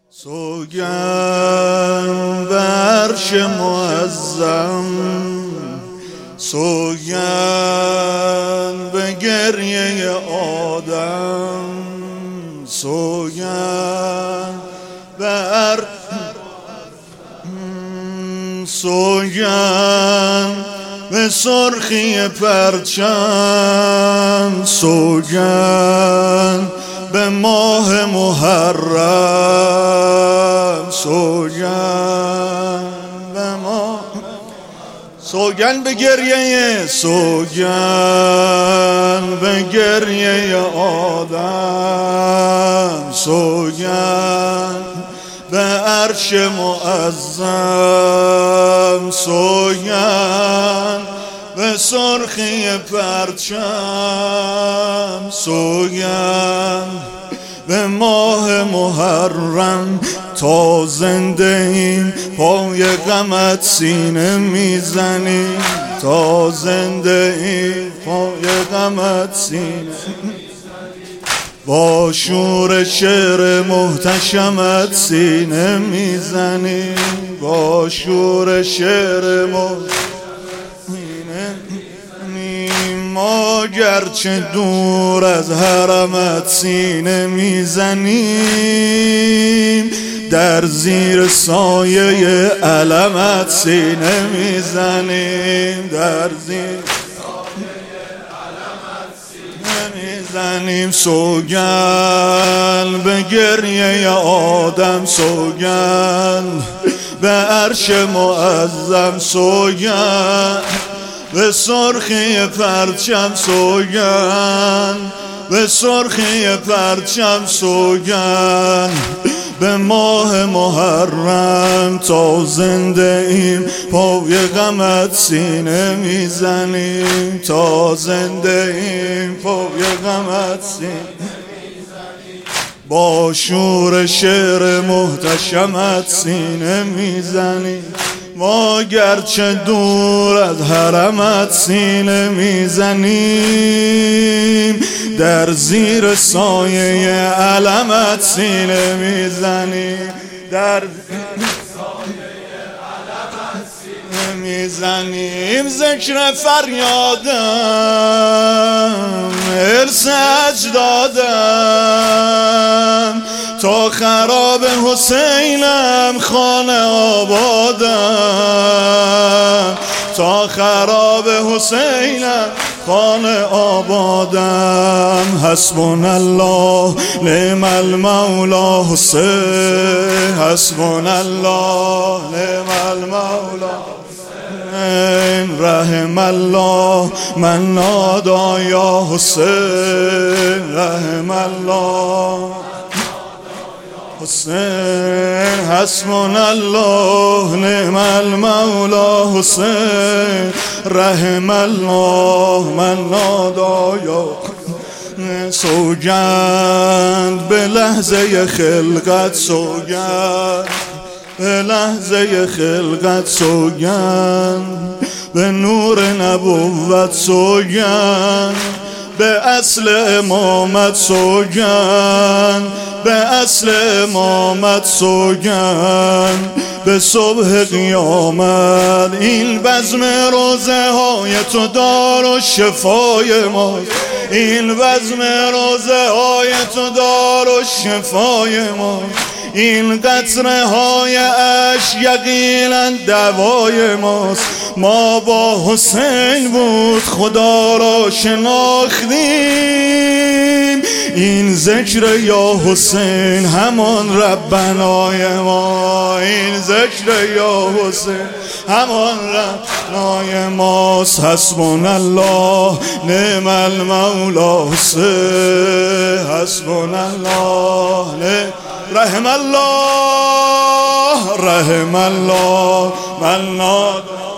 سوگند برش معظم، سوگند به گریه آدم، سوگند بر سوگند به سرخی پرچم، سوگند به ماه محرم، سوگند به ماه، سوگند به گریه، سوگند به گریه آدم، سوگند به عرش معظم، سوگند به سرخی پرچم، سوگند به ماه محرم. تا زنده ایم پای غمت سینه میزنیم، تا زنده ایم پای غمت سینه، با شور شعر محتشمت سینه میزنیم، با شور شعر محتشمت. ما گرچه دور از حرمت سینه میزنیم، در زیر سایه علمت سینه میزنیم، در زیر میزنیم. سوگند به گریه آدم، سوگند به عرش معظم، سوگند به سرخی پرچم، سوگند به سرخی پرچم، سوگند به ماه محرم. تا زنده ایم پای غمت سینه میزنیم، تا زنده ایم پای غمت سینه میزنیم، با شور شعر محتشمت سینه میزنیم. ما گرچه دور از حرمت سینه میزنیم، در زیر سایه علمت سینه میزنیم، در میزنیم. ذکر فریادم ارث اجدادم، تا خراب حسینم خانه آبادم، تا خراب حسینم خانه آبادم. حسبنا الله نعم المولا حسین، حسبنا الله نعم المولا حسین، رحم الله من نادا یا حسین، رحم الله حسین. حسبنا الله نعم المولا حسین، رحم الله من نادا یا. سوگند به لحظه خلقت، سوگند به لحظه خلقت، سوگند به نور نبوت، سوگند به اصل امامت، سوگند به اصل امامت، سوگند به صبح قیامت. این بزم روزه های تو دار و شفای ما، این بزم روزه های تو دار و شفای ما. این قطره های عشق یقینا دوای ماست. ما با حسین بود خدا را شناختیم، این ذکر یا حسین همان ربنای ما، این ذکر یا حسین همان ربنای ماست. حسبنا الله نعم المولا حسین، حسبنا الله نعم. رحم الله رحم الله من نادا